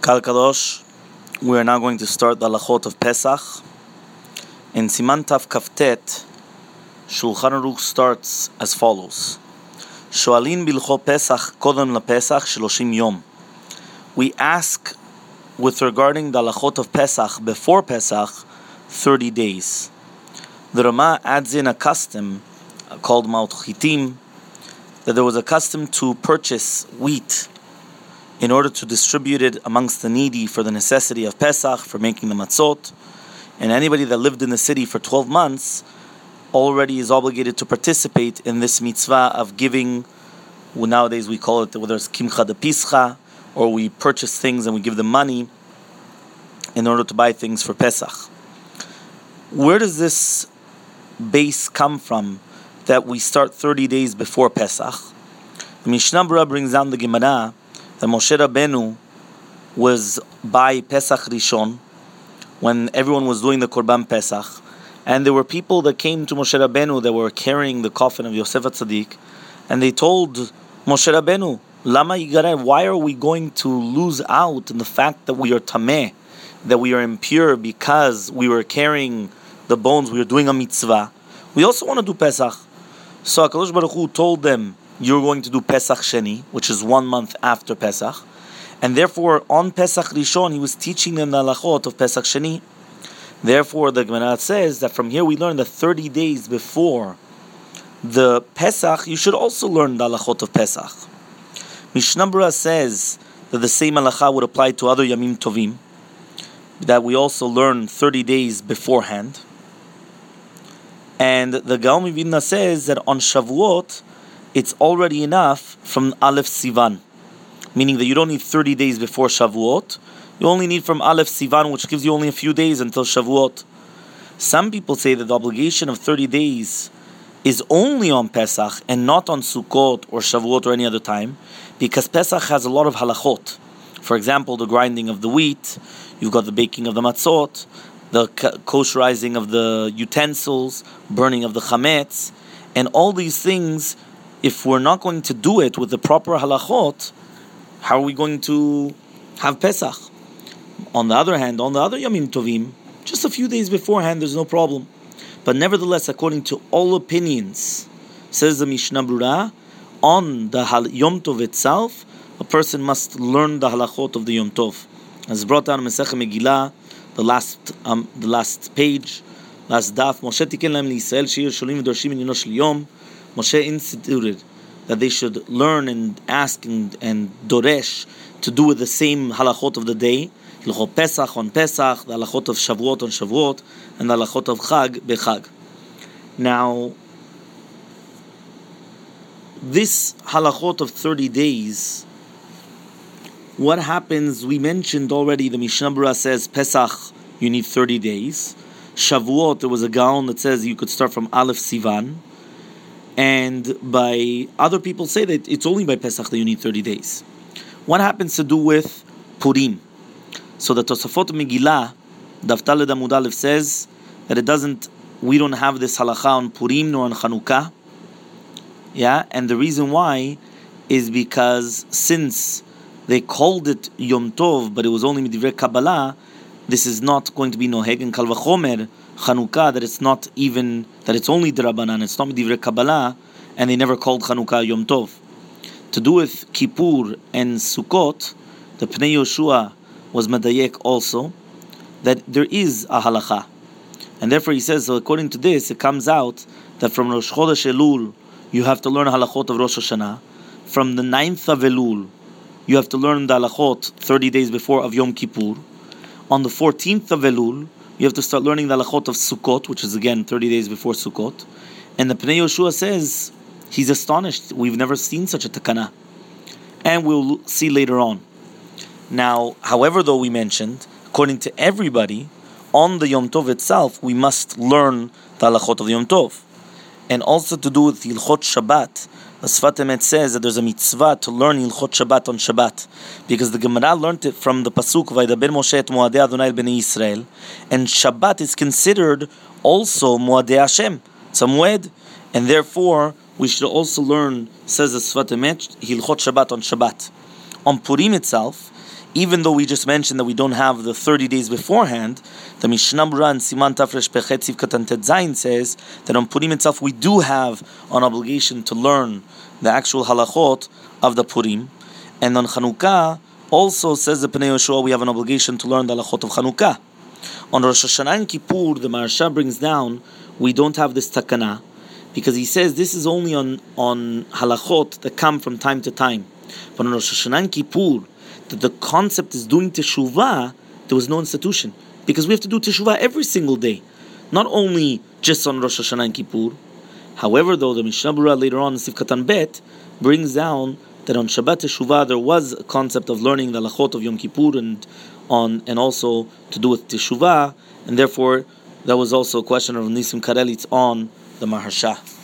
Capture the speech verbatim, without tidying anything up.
Kal Kadosh, we are now going to start the halachot of Pesach. In Siman Tav Kaftet, Shulchan Aruch starts as follows: Shoalin bilcho Pesach kodem lePesach shloshim yom. We ask with regarding the halachot of Pesach before Pesach, thirty days. The Rama adds in a custom called Maot Chitim, that there was a custom to purchase wheat in order to distribute it amongst the needy for the necessity of Pesach, for making the matzot. And anybody that lived in the city for twelve months already is obligated to participate in this mitzvah of giving. Well, nowadays we call it, whether it's kimcha de pischa, or we purchase things and we give them money in order to buy things for Pesach. Where does this base come from that we start thirty days before Pesach? The Mishnah Berurah brings down the Gemara that Moshe Rabbeinu was by Pesach Rishon, when everyone was doing the Korban Pesach, and there were people that came to Moshe Rabbeinu that were carrying the coffin of Yosef HaTzadik, and they told Moshe Rabbeinu, Lama Yigareh, why are we going to lose out in the fact that we are tameh, that we are impure because we were carrying the bones, we were doing a mitzvah? We also want to do Pesach. So HaKadosh Baruch Hu told them, you're going to do Pesach Sheni, which is one month after Pesach. And therefore, on Pesach Rishon, he was teaching them the halachot of Pesach Sheni. Therefore, the Gemara says that from here we learn that thirty days before the Pesach, you should also learn the halachot of Pesach. Mishnah Berurah says that the same halacha would apply to other Yamim Tovim, that we also learn thirty days beforehand. And the Gaon Mivilna says that on Shavuot, it's already enough from Aleph Sivan, meaning that you don't need thirty days before Shavuot. You only need from Aleph Sivan, which gives you only a few days until Shavuot. Some people say that the obligation of thirty days is only on Pesach and not on Sukkot or Shavuot or any other time, because Pesach has a lot of halachot. For example, the grinding of the wheat, you've got the baking of the matzot, the kosherizing of the utensils, burning of the chametz, and all these things. If we're not going to do it with the proper halachot, how are we going to have Pesach? On the other hand, on the other Yamim Tovim, just a few days beforehand, there's no problem. But nevertheless, according to all opinions, says the Mishnah Berurah, on the Yom Tov itself, a person must learn the halachot of the Yom Tov. As brought down in Masechet Megillah, the last um, the last page, last daf, Moshe tiken lahem liYisrael she'ir sholim v'dorshim inyaino shel yom. Moshe instituted that they should learn and ask and, and doresh to do with the same halachot of the day, halachot Pesach on Pesach, the halachot of Shavuot on Shavuot, and the halachot of Chag bechag. Now, this halachot of thirty days, what happens? We mentioned already, the Mishnah Berurah says Pesach you need thirty days. Shavuot, there was a gaon that says you could start from Aleph Sivan. And by other people say that it's only by Pesach that you need thirty days. What happens to do with Purim? So the Tosafot Megillah, Daf Daled Amud Aleph, says that it doesn't, we don't have this halacha on Purim nor on Chanukah. Yeah, and the reason why is because since they called it Yom Tov, but it was only Midivrei Kabbalah, this is not going to be Noheg and Kal Vachomer Chanukah, that it's not even, that it's only D'Rabbanan, it's not Midivrei Kabbalah, and they never called Chanukah Yom Tov. To do with Kippur and Sukkot, the Pnei Yoshua was Medayek also, that there is a halacha. And therefore he says, so according to this, it comes out that from Rosh Chodesh Elul, you have to learn halachot of Rosh Hashanah. From the ninth of Elul, you have to learn the halachot thirty days before of Yom Kippur. On the fourteenth of Elul, you have to start learning the halachot of Sukkot, which is again thirty days before Sukkot. And the Pnei Yoshua says, he's astonished. We've never seen such a takana. And we'll see later on. Now, however, though we mentioned, according to everybody, on the Yom Tov itself, we must learn the halachot of the Yom Tov. And also to do with Hilchot Shabbat, the Sfat Emet says that there's a mitzvah to learn Hilchot Shabbat on Shabbat, because the Gemara learned it from the pasuk Vaydaber Moshe et Moadei Adonai Bnei Yisrael, and Shabbat is considered also Moadei Hashem, it's a Moed, and therefore we should also learn, says the Sfat Emet, Hilchot Shabbat on Shabbat. On Purim itself, even though we just mentioned that we don't have the thirty days beforehand, the Mishnah Berurah in Siman Taf Resh Pechet Siv Katan Tet Zayin says that on Purim itself we do have an obligation to learn the actual halachot of the Purim, and on Chanukah also says the Pnei Yehoshua we have an obligation to learn the halachot of Chanukah. On Rosh Hashanah and Kippur, the Maharsha brings down we don't have this takana, because he says this is only on on halachot that come from time to time. But on Rosh Hashanah and Kippur, that the concept is doing teshuvah, there was no institution, because we have to do teshuvah every single day, not only just on Rosh Hashanah and Kippur. However, though, the Mishnah Berurah later on in Sif Katan Bet brings down that on Shabbat teshuvah there was a concept of learning the halachot of Yom Kippur and on and also to do with teshuvah, and therefore that was also a question of Nisim Karelitz on the Maharsha.